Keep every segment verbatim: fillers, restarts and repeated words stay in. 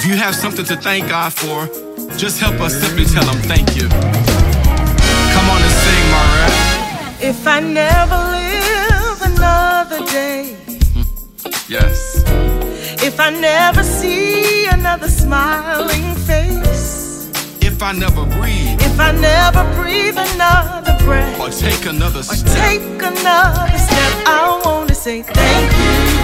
If you have something to thank God for, just help us simply tell him thank you. Come on and sing, Maureen. If I never live another day, yes. If I never see another smiling face, if I never breathe, if I never breathe another breath, or take another or step, take another step, I want to say thank you.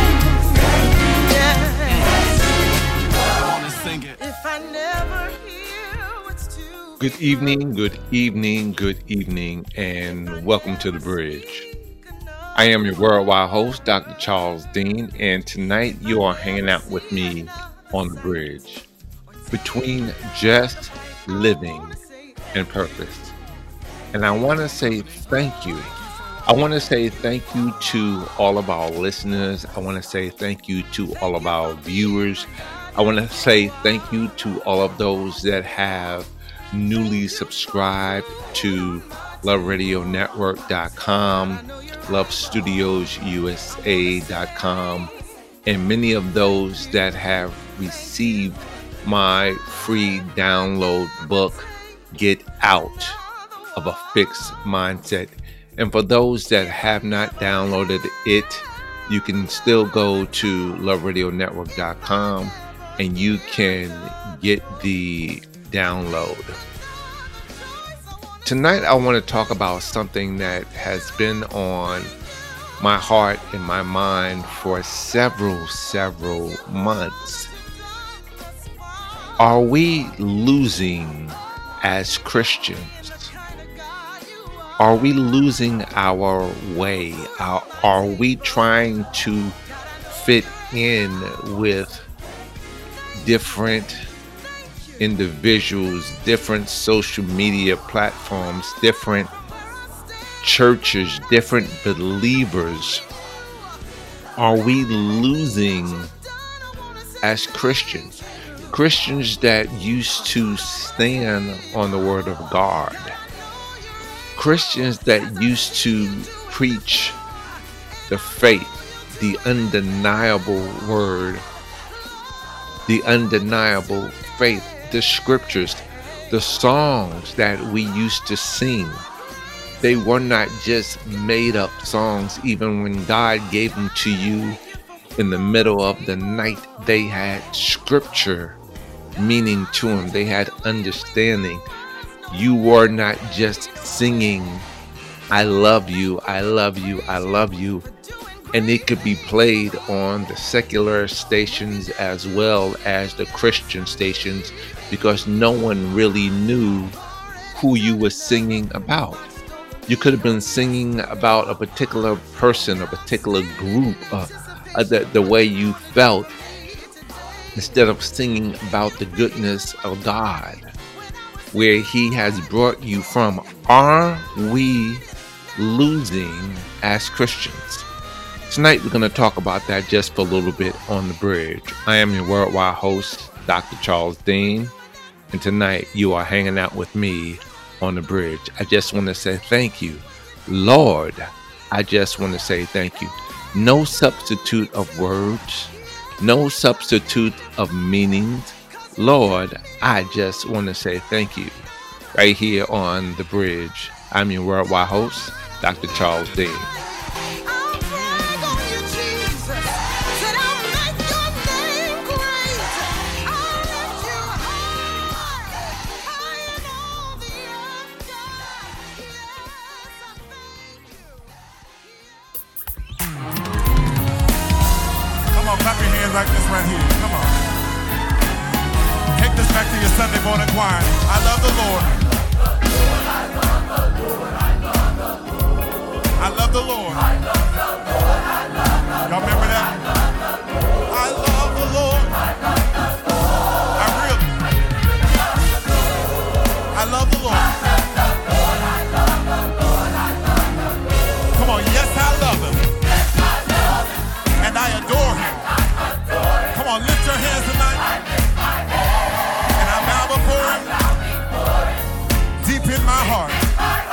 If I never hear what's too Good evening, good evening, good evening, and welcome to The Bridge. I am your worldwide host, Doctor Charles Dean, and tonight you are hanging out with me on The Bridge between just living and purpose. And I want to say thank you. I want to say thank you to all of our listeners. I want to say thank you to all of our viewers. I want to say thank you to all of those that have newly subscribed to love radio network dot com, love studios u s a dot com, and many of those that have received my free download book, Get Out of a Fixed Mindset. And for those that have not downloaded it, you can still go to love radio network dot com and you can get the download. Tonight, I want to talk about something that has been on my heart and my mind for several, several months. Are we losing as Christians? Are we losing our way? Are, are we trying to fit in with different individuals, different social media platforms, different churches, different believers? Are we losing as Christians? Christians that used to stand on the Word of God. Christians that used to preach the faith, the undeniable Word, the undeniable faith, the scriptures, the songs that we used to sing. They were not just made up songs. Even when God gave them to you in the middle of the night, they had scripture meaning to them. They had understanding. You were not just singing, I love you, I love you, I love you. And it could be played on the secular stations as well as the Christian stations, because no one really knew who you were singing about. You could have been singing about a particular person, a particular group, uh, uh, the, the way you felt, instead of singing about the goodness of God, where He has brought you from. Are we losing as Christians? Tonight, we're going to talk about that just for a little bit on The Bridge. I am your worldwide host, Doctor Charles Dean, and tonight you are hanging out with me on The Bridge. I just want to say thank you. Lord, I just want to say thank you. No substitute of words, no substitute of meanings. Lord, I just want to say thank you. Right here on The Bridge, I'm your worldwide host, Doctor Charles Dean. Clap your hands like this right here. Come on. Take this back to your Sunday morning choir. I love the Lord. I love the Lord. Y'all remember that? I love the Lord. I really. I love the Lord. Come on, yes, I love Him. And I adore Him. Come on, lift your hands tonight. And I bow before Him. Deep in my heart.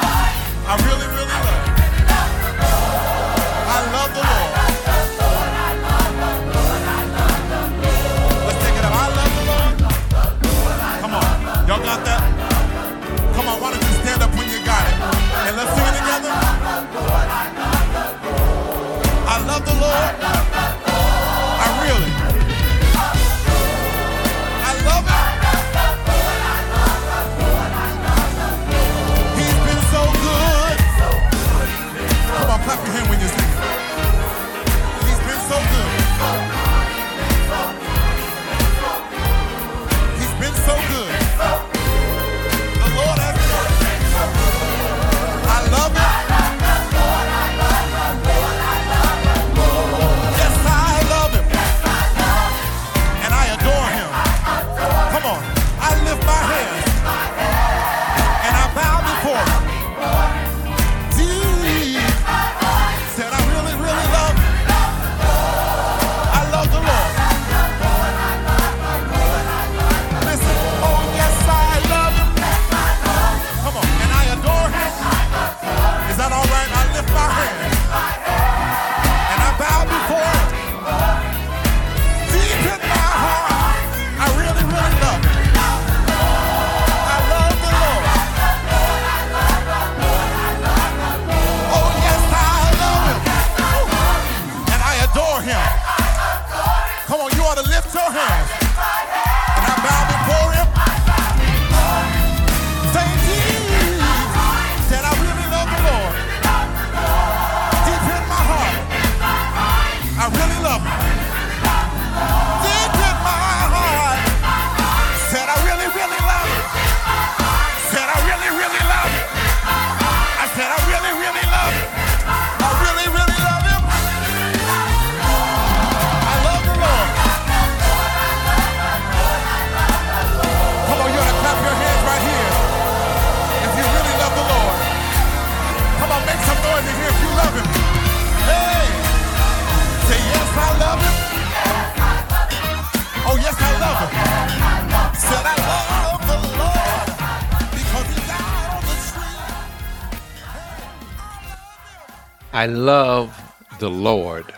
I love the Lord.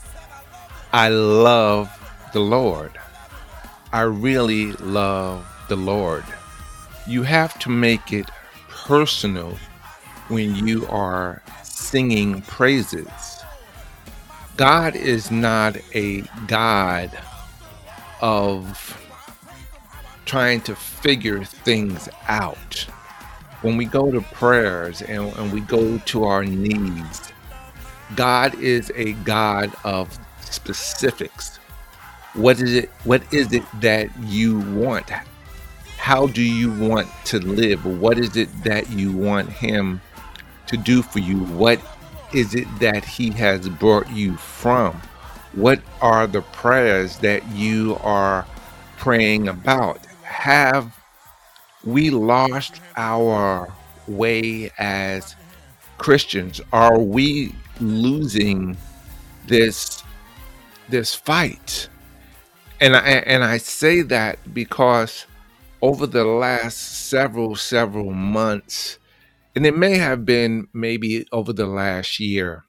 I love the Lord. I really love the Lord. You have to make it personal when you are singing praises. God is not a God of trying to figure things out. When we go to prayers and, and we go to our needs, God is a God of specifics. What is it? What is it that you want? How do you want to live? What is it that you want Him to do for you? What is it that He has brought you from? What are the prayers that you are praying about? Have we lost our way as Christians? Are we losing this this fight? And I and I say that because over the last several several months, and it may have been maybe over the last year,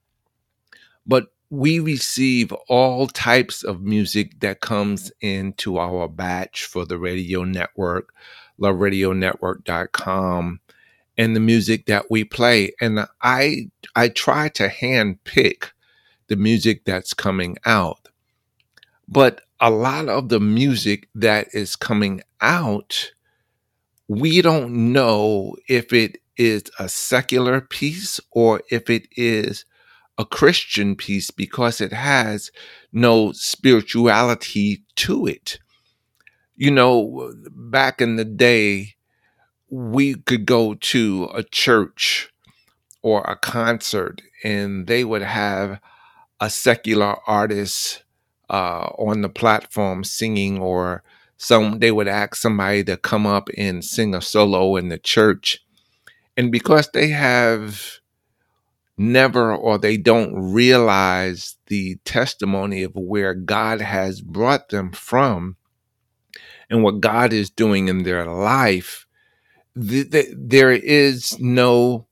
but we receive all types of music that comes into our batch for the radio network, love radio network dot com, and the music that we play. And I I try to hand pick the music that's coming out. But a lot of the music that is coming out, we don't know if it is a secular piece or if it is a Christian piece because it has no spirituality to it. You know, back in the day, we could go to a church or a concert and they would have a secular artist uh, on the platform singing, or some they would ask somebody to come up and sing a solo in the church. And because they have never, or they don't realize the testimony of where God has brought them from and what God is doing in their life, th- th- there is no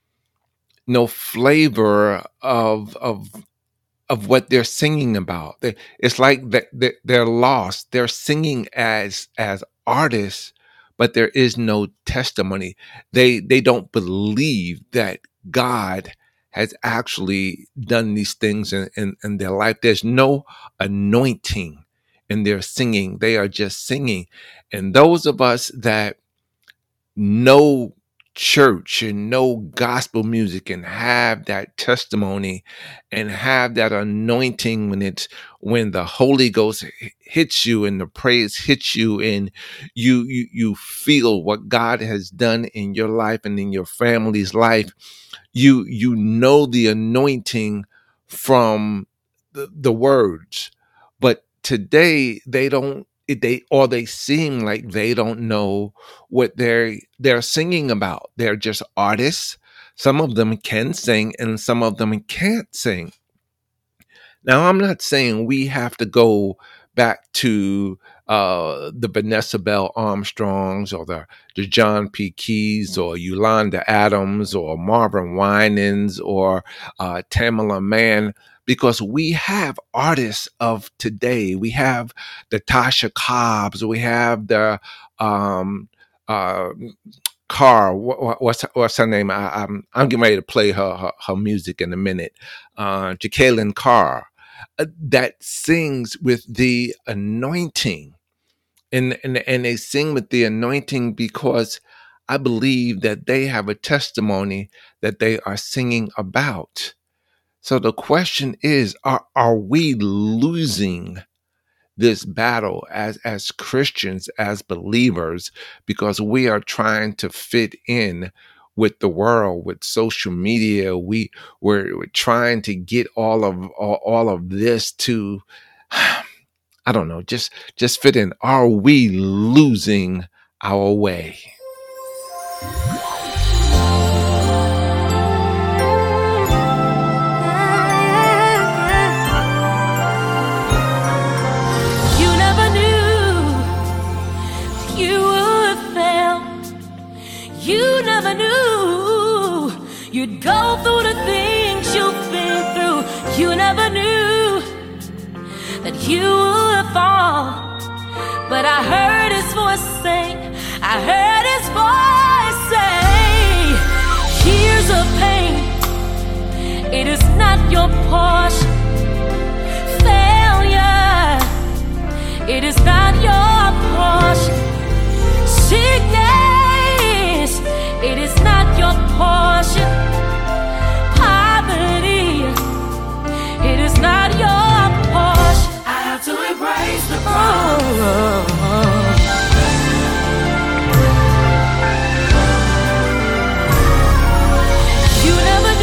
no flavor of of of what they're singing about. They, it's like that they, they're lost. They're singing as as artists, but there is no testimony. They they don't believe that God has actually done these things in, in, in their life. There's no anointing in their singing. They are just singing. And those of us that know church and know gospel music and have that testimony and have that anointing when it's when the Holy Ghost hits you and the praise hits you and you you you feel what God has done in your life and in your family's life, you you know the anointing from the, the words. But today they don't they or they seem like they don't know what they're they're singing about. They're just artists. Some of them can sing and some of them can't sing. Now, I'm not saying we have to go back to uh, the Vanessa Bell Armstrongs or the, the John P. Keys or Yolanda Adams or Marvin Winans or uh, Tamela Mann, because we have artists of today. We have the Tasha Cobbs. We have the um, uh, Carr. What, what's what's her name? I, I'm I'm getting ready to play her her, her music in a minute. Uh, Jacqueline Carr, uh, that sings with the anointing, and and and they sing with the anointing because I believe that they have a testimony that they are singing about. So the question is, are, are we losing this battle as, as Christians, as believers, because we are trying to fit in with the world, with social media? We, we're, we're trying to get all of all, all of this to, I don't know, just, just fit in. Are we losing our way? You never knew you'd go through the things you've been through, you never knew that you would fall. But I heard his voice say, I heard his voice say, years of pain, it is not your portion. Failure, it is not your portion. Sickness, it is not your portion. Poverty, it is not your portion. I have to embrace the promise. Oh, oh, oh. You never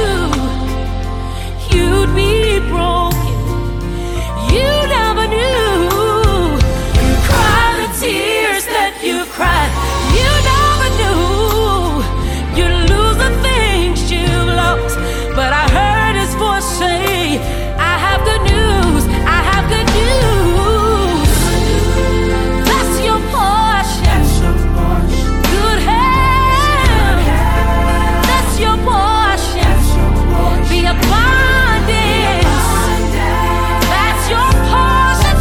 knew you'd be broken. You never knew you cried the tears that you cried. You never knew you'd lose the things you've lost. But I heard his voice say, I have good news, I have good news. That's your portion. Good health, that's your portion. The abundance, that's your portion.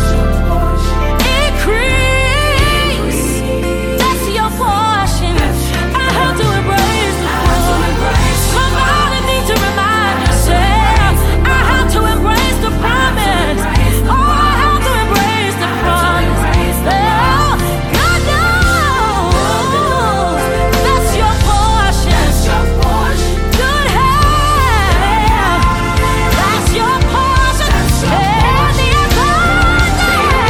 Increase, that's your portion. I have to embrace the promise. Somebody needs to remind yourself, I have to embrace the promise. Oh, I have to embrace the promise. Oh, God knows that's your portion. Good health, that's your portion. And the abundance,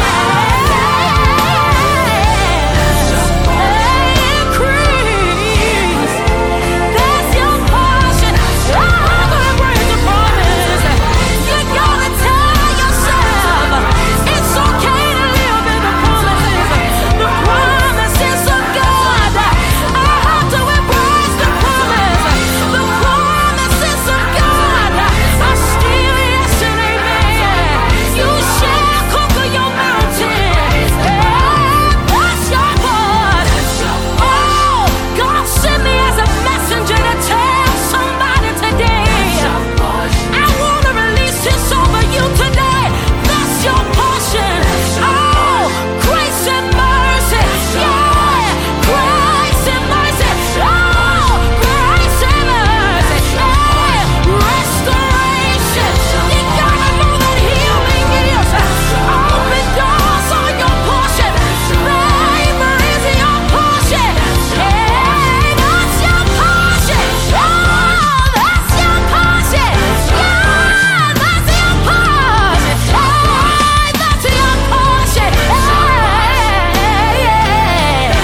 increase, that's your portion. I have to embrace the promise. You gotta tell yourself it's okay to live in the promises. The promises of God. I have to embrace the promise. The promises of God are still yes and amen. You shall conquer your mountains. That's your part. Oh, God sent me as a messenger to tell somebody today. I want to release this over you today. That's your portion. Oh, grace and mercy. Yeah, grace and mercy. Oh, grace and mercy. Yeah, restoration. You gotta know that healing is. Open doors are your portion. Favor is your portion. Hey, that's your portion. Oh, that's your portion. Yeah, that's your portion. Hey, that's your portion. Hey, yeah.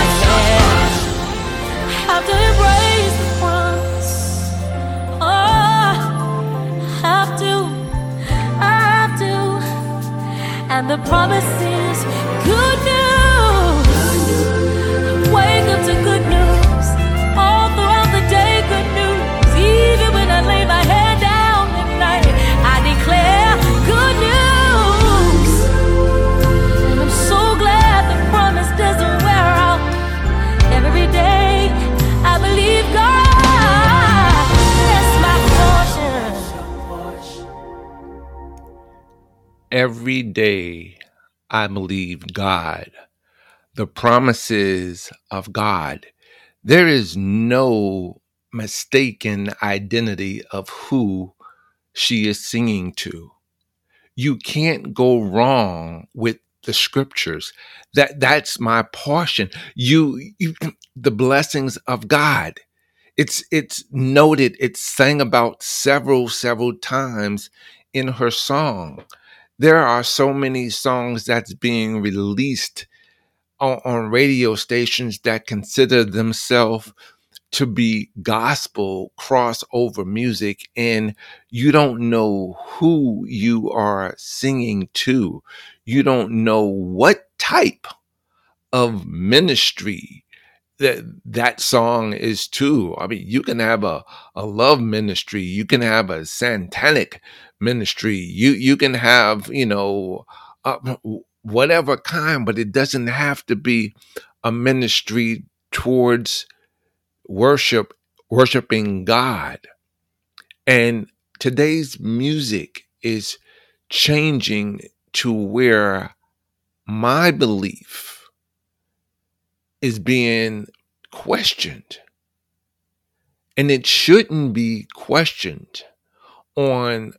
Have to embrace the promise. Oh, have to, I have to. And the promise is good news. Wake up to good news. All throughout the day, good news. Even when I lay my head down at night, I declare good news. And I'm so glad the promise doesn't wear out. Every day, I believe God. That's my portion. Every day I believe God, the promises of God. There is no mistaken identity of who she is singing to. You can't go wrong with the scriptures. That that's my portion. You, you the blessings of God. It's it's noted, it's sang about several, several times in her song. There are so many songs that's being released on, on radio stations that consider themselves to be gospel crossover music, and you don't know who you are singing to. You don't know what type of ministry that that song is to. I mean, you can have a, a love ministry, you can have a satanic ministry, you you can have, you know, uh, whatever kind, but it doesn't have to be a ministry towards worship, worshiping God. And today's music is changing to where my belief is being questioned. And it shouldn't be questioned on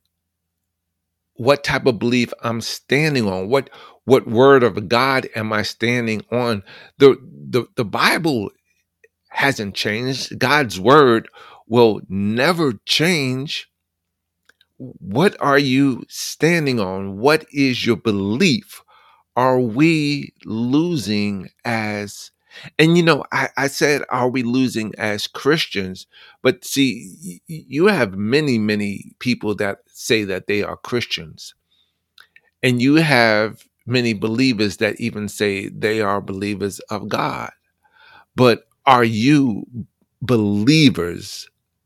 what type of belief I'm standing on. What what word of God am I standing on? The, the, the Bible hasn't changed. God's word will never change. What are you standing on? What is your belief? Are we losing as, and you know, I, I said, are we losing as Christians? But see, y- you have many, many people that say that they are Christians. And you have many believers that even say they are believers of God. But are you believers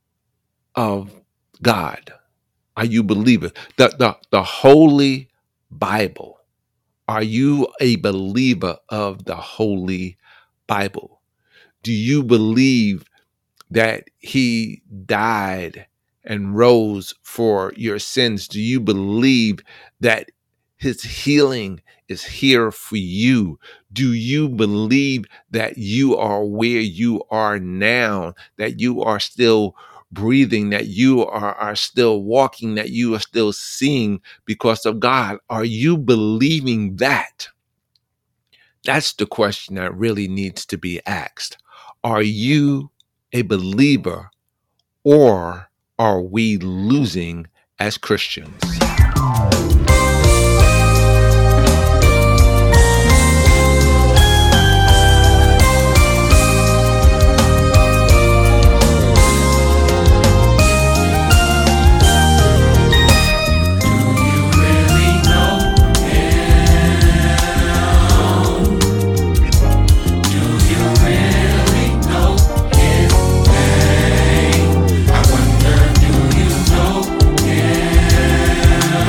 of God? Are you believers? The, the, the Holy Bible. Are you a believer of the Holy Bible? Do you believe that he died and rose for your sins? Do you believe that his healing is here for you? Do you believe that you are where you are now, that you are still breathing, that you are, are still walking, that you are still seeing because of God? Are you believing that? That's the question that really needs to be asked. Are you a believer, or are we losing as Christians? I wonder, do you know him?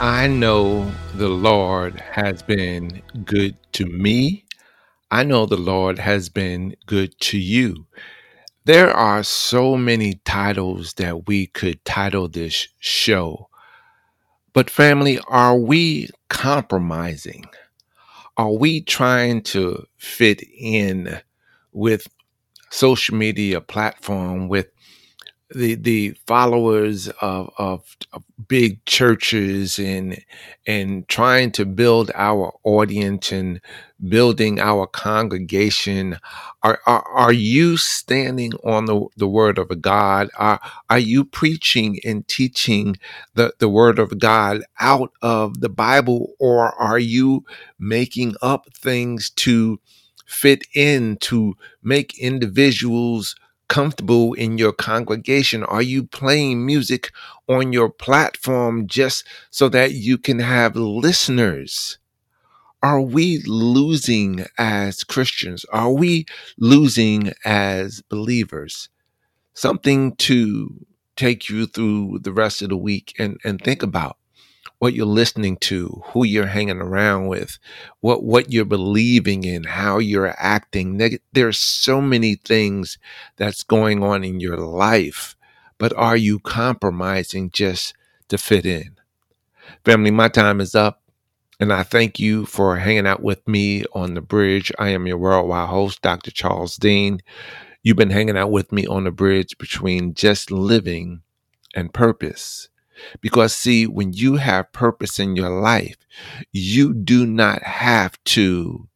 I know the Lord has been good to me. I know the Lord has been good to you. There are so many titles that we could title this show. But family, are we compromising? Are we trying to fit in with social media platform, with the the followers of, of of big churches, and and trying to build our audience and building our congregation? Are are, are you standing on the, the word of God? Are are you preaching and teaching the, the word of God out of the Bible, or are you making up things to fit in, to make individuals comfortable in your congregation? Are you playing music on your platform just so that you can have listeners? Are we losing as Christians? Are we losing as believers? Something to take you through the rest of the week and, and think about what you're listening to, who you're hanging around with, what what you're believing in, how you're acting. There's so many things that's going on in your life, but are you compromising just to fit in? Family, my time is up, and I thank you for hanging out with me on The Bridge. I am your worldwide host, Doctor Charles Dean. You've been hanging out with me on the bridge between just living and purpose. Because see, when you have purpose in your life, you do not have to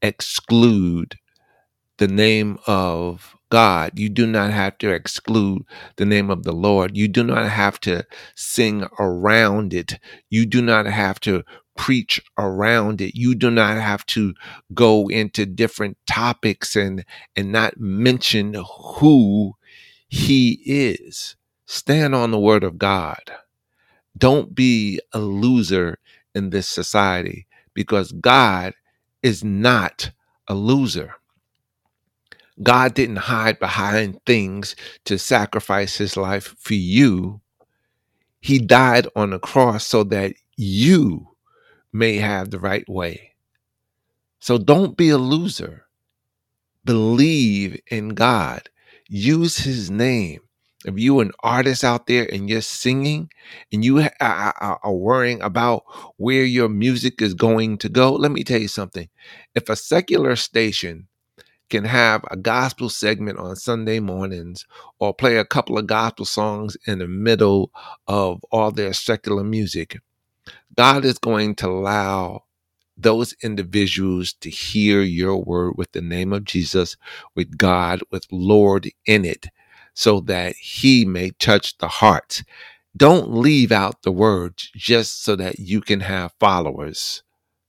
exclude the name of God. You do not have to exclude the name of the Lord. You do not have to sing around it. You do not have to preach around it. You do not have to go into different topics and, and not mention who He is. Stand on the word of God. Don't be a loser in this society, because God is not a loser. God didn't hide behind things to sacrifice his life for you. He died on the cross so that you may have the right way. So don't be a loser. Believe in God. Use his name. If you're an artist out there and you're singing and you are worrying about where your music is going to go, let me tell you something. If a secular station can have a gospel segment on Sunday mornings or play a couple of gospel songs in the middle of all their secular music, God is going to allow those individuals to hear your word with the name of Jesus, with God, with Lord in it, so that he may touch the hearts. Don't leave out the words just so that you can have followers.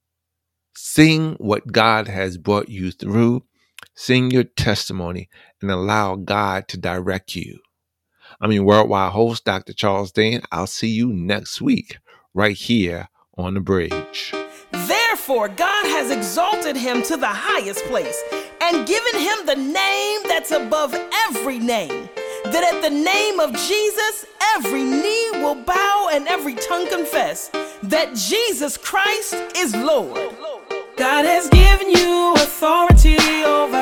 Sing what God has brought you through. Sing your testimony and allow God to direct you. I'm your worldwide host, Doctor Charles Dean. I'll see you next week right here on The Bridge. Therefore, God has exalted him to the highest place and given him the name that's above every name, that at the name of Jesus, every knee will bow and every tongue confess that Jesus Christ is Lord. God has given you authority over